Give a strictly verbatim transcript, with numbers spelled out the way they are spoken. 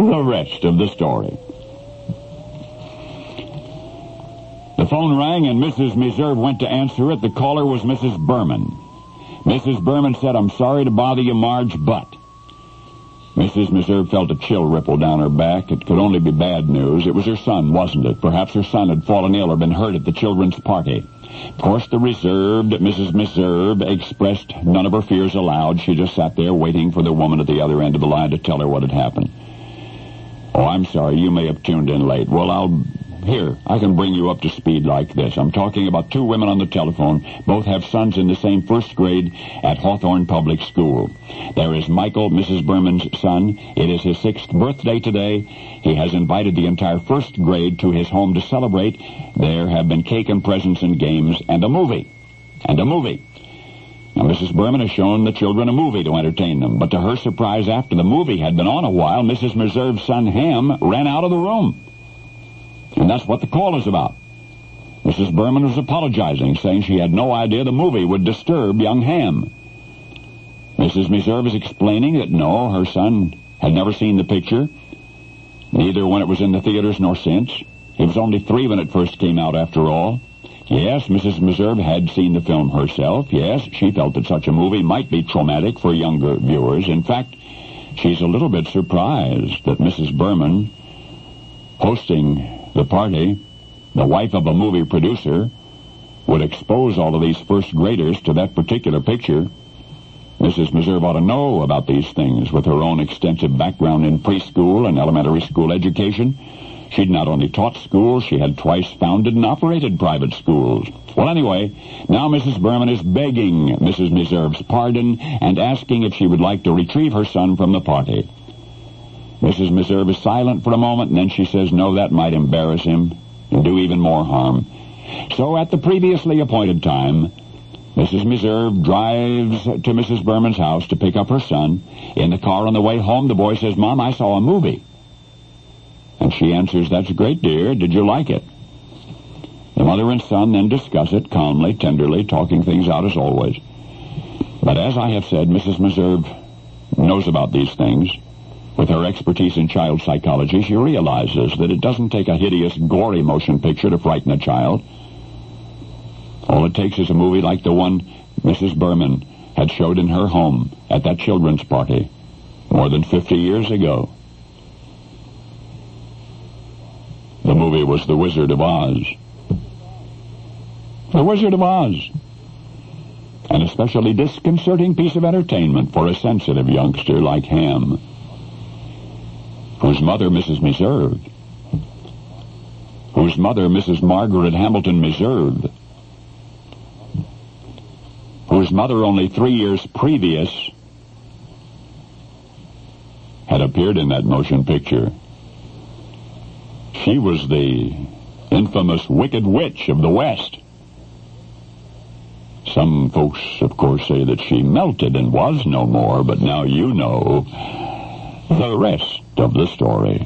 the rest of the story. The phone rang, and Missus Meserve went to answer it. The caller was Missus Berman. Missus Berman said, "I'm sorry to bother you, Marge, but..." Missus Meserve felt a chill ripple down her back. It could only be bad news. It was her son, wasn't it? Perhaps her son had fallen ill or been hurt at the children's party. Of course, the reserved Missus Meserve expressed none of her fears aloud. She just sat there waiting for the woman at the other end of the line to tell her what had happened. "Oh, I'm sorry. You may have tuned in late. Well, I'll... Here, I can bring you up to speed like this. I'm talking about two women on the telephone. Both have sons in the same first grade at Hawthorne Public School. There is Michael, Missus Berman's son. It is his sixth birthday today. He has invited the entire first grade to his home to celebrate. There have been cake and presents and games and a movie. And a movie. Now, Missus Berman has shown the children a movie to entertain them, but to her surprise, after the movie had been on a while, Missus Meserve's son, Ham, ran out of the room. And that's what the call is about. Missus Berman was apologizing, saying she had no idea the movie would disturb young Ham. Missus Meserve is explaining that no, her son had never seen the picture, neither when it was in the theaters nor since. He was only three when it first came out, after all. Yes, Missus Meserve had seen the film herself. Yes, she felt that such a movie might be traumatic for younger viewers. In fact, she's a little bit surprised that Missus Berman, hosting the party, the wife of a movie producer, would expose all of these first graders to that particular picture. Missus Meserve ought to know about these things with her own extensive background in preschool and elementary school education. She'd not only taught schools, she had twice founded and operated private schools. Well, anyway, now Missus Berman is begging Missus Meserve's pardon and asking if she would like to retrieve her son from the party. Missus Meserve is silent for a moment, and then she says, no, that might embarrass him and do even more harm. So at the previously appointed time, Missus Meserve drives to Missus Berman's house to pick up her son. In the car on the way home, the boy says, "Mom, I saw a movie." And she answers, "That's great, dear. Did you like it?" The mother and son then discuss it calmly, tenderly, talking things out as always. But as I have said, Missus Meserve knows about these things. With her expertise in child psychology, she realizes that it doesn't take a hideous, gory motion picture to frighten a child. All it takes is a movie like the one Missus Berman had showed in her home at that children's party more than fifty years ago. The movie was The Wizard of Oz. The Wizard of Oz. An especially disconcerting piece of entertainment for a sensitive youngster like Ham, whose mother, Missus Meserve, whose mother, Missus Margaret Hamilton Meserve, whose mother only three years previous had appeared in that motion picture. She was the infamous Wicked Witch of the West. Some folks, of course, say that she melted and was no more, but now you know the rest of the story.